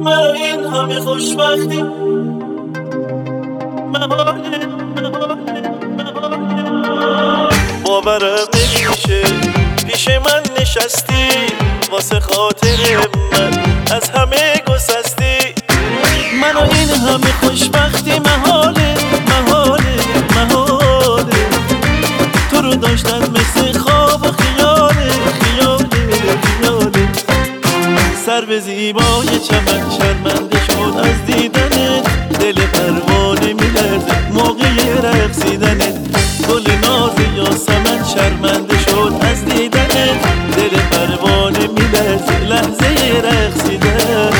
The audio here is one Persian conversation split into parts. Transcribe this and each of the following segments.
مرا این همه خوشبختی باورم نمیشه پیش من نشستی واسه خاطر من از همه گسستی منو این همه خوشبختی محاله محاله محاله تو رو داشتن مثل خواب و خیاله خیاله خیاله سر به زیبای چمن شرمنده شد از دیدنت دل پروانه میلرزه موقع رقصیدنت گل ناز یاسمن شرمنده شد از دیدنت دل پروانه میلرزه لحظه رقصیدنت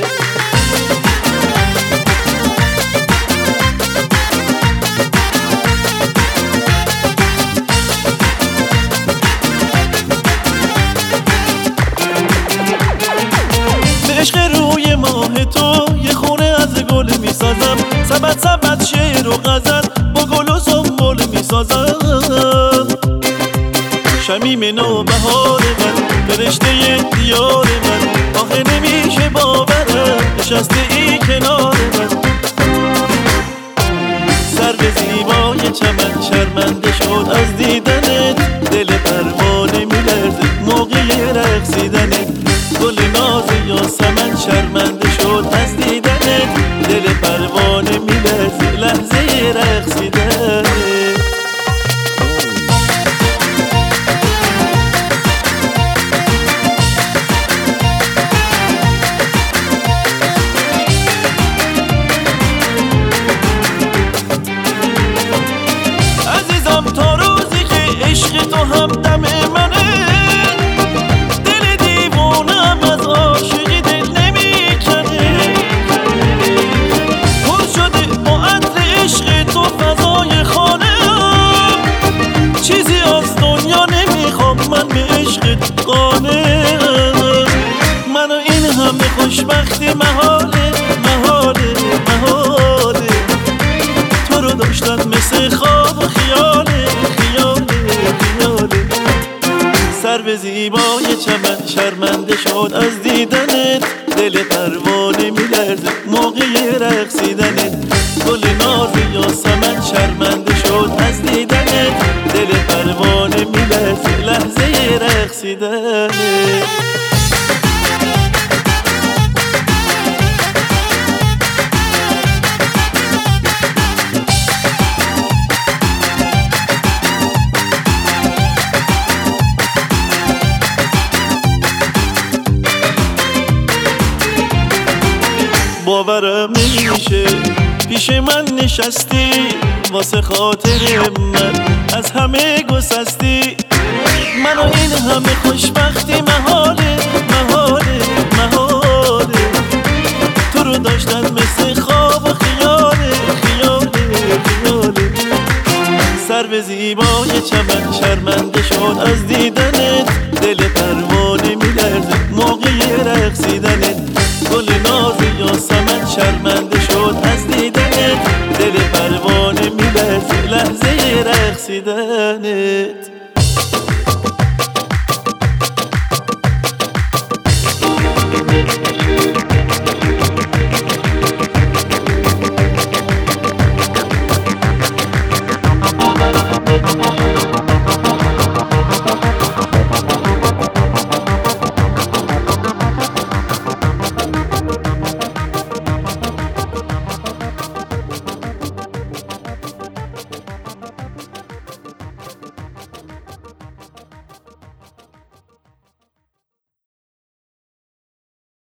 عشق روی ماه تو یه خونه از گل میسازم سبت سبت شعر و غزل با گل و سنبل میسازم شمیم نوبهار من فرشته دیار من آخه نمیشه باورم نشسته ای کنار من سر به زیبای چمن شرمنده شد از دیدنت دل پروانه میلرزه موقع رقصیدنت گل ناز یاسمن شرمنده شد از دیدنت دل پروانه میلرزه لحظه رقصیدنت عزیزم تا روزی که عشق تو هم دم منه دل دیوونم از عاشقی دل نمیکنه پر شده با عطر عشق تو فضای خانه چیزی از دنیا نمیخوام من به عشقت قانعم منو این همه خوشبختی محاله محاله محاله تو رو داشتن مثل خواب و خیاله خیاله خیاله سر به زیبای چمن شرمنده شد از دیدنت دل پروانه میلرزه موقع رقصیدنت گل ناز یاسمن شرمنده شد از دیدنت دل پروانه میلرزه لحظه رقصیدنت باورم نمیشه پیش من نشستی واسه خاطر من از همه گسستی منو این همه خوشبختی محاله محاله محاله تو رو داشتن مثل خواب و خیاله خیاله خیاله سر به زیبای چمن شرمنده شد از دیدن